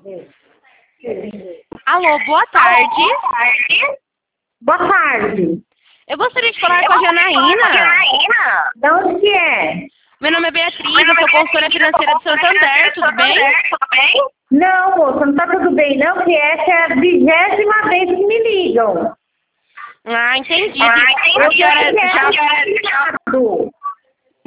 Alô, boa tarde. Boa tarde. Eu gostaria de falar com a Janaína. De onde que é? Meu nome é Beatriz, eu sou consultora financeira de Santander, tudo bem? Não, moça, não tá tudo bem não, porque essa é a 20ª vez que me ligam. Ah, entendi. Eu A senhora já... já...